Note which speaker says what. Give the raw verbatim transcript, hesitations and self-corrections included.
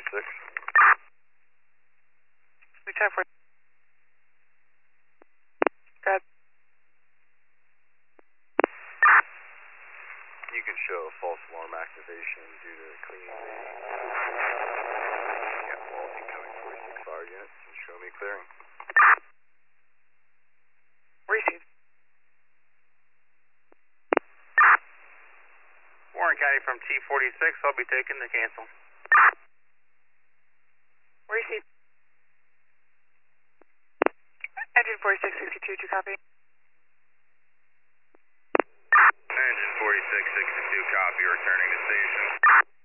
Speaker 1: forty-six.
Speaker 2: We ten forty. Got.
Speaker 1: You can show false alarm activation due to cleaning the yeah, false incoming forty-six fire units. And show me clearing.
Speaker 2: Receive.
Speaker 3: Warren County from T forty-six, I'll be taking the cancel.
Speaker 2: Receive. Engine forty-six sixty-two, to copy.
Speaker 3: Engine forty-six sixty-two, copy, returning to station.